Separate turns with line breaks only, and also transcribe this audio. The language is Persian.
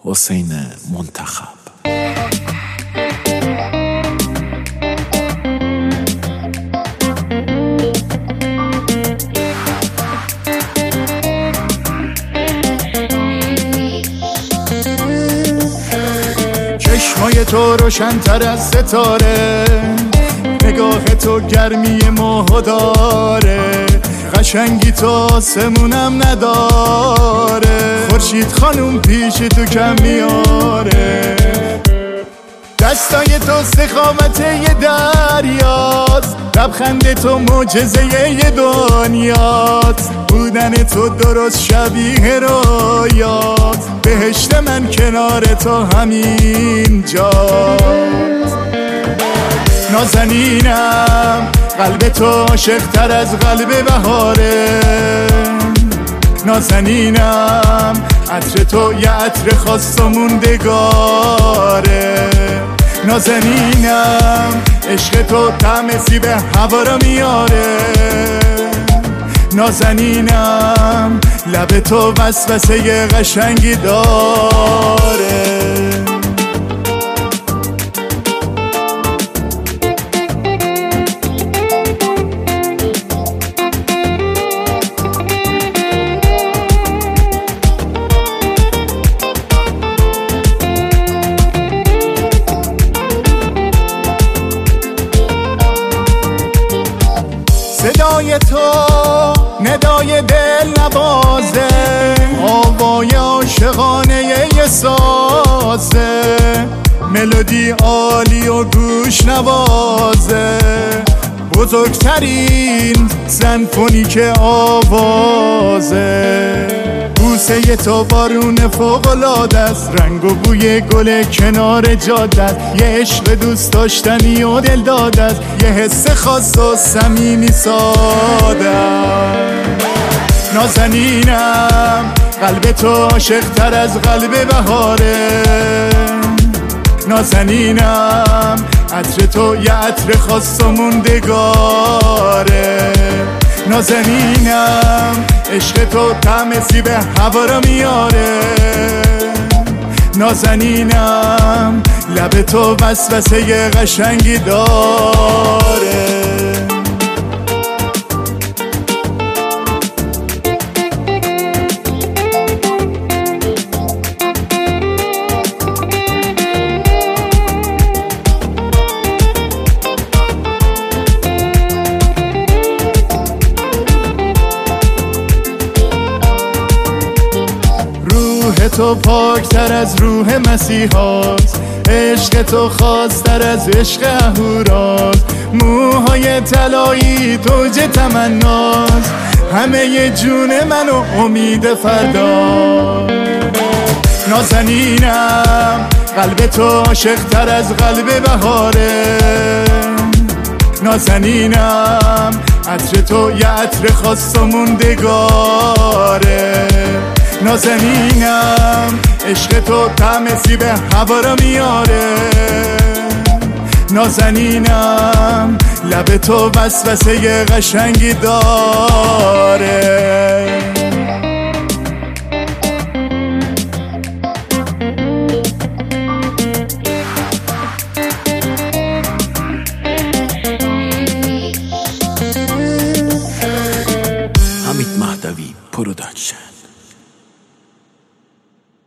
حسین منتخب.
چشمای تو روشن‌تر از ستاره، نگاه تو گرمی ماهو داره، قشنگی تو آسمونم نداره، خورشید خانوم پیش تو کم میاره، دستای تو سخاوت یه دریاست، لبخند تو معجزه یه دنیاست، بودن تو درست شبیه رویات، بهشت من کنار تو همین جاست. نازنینم قلب تو عاشق‌تر از قلب بهاره، نازنینم عطر تو یه عطر خاص و موندگاره، نازنینم عشق تو طعم سیب هوا رو میاره، نازنینم لب تو وسوسه قشنگی داره. صدای تو ندای دل نوازه، آوای عاشقانه یه سازه، ملودی عالی و گوش نوازه، بزرگترین سمفونیک آوازه، بوسه تو بارون فوق‌العاده است، رنگ و بوی گل کنار جاده است، یه عشق دوست داشتنی و دل داده است، یه حس خاص و صمیمی ساده است. نازنینم قلب تو عاشق‌تر از قلب بهاره، نازنینم عطر تو یه عطر خاص و موندگاره، نازنینم عشق تو طعم سیب هوا رو میاره، نازنینم لب تو وسوسه قشنگی داره. روح تو پاکتر از روح مسیحاست، عشق تو خاصتر از عشق اهوراست، موهای طلایی توج تمناست، همه جون من و امید فردا. نازنینم قلب تو عاشق‌تر از قلب بهاره، نازنینم عطر تو یه عطر خاص و موندگاره، نازنینم عشق تو طعم سیب هوا رو میاره، نازنینم لب تو وسوسه قشنگی داره.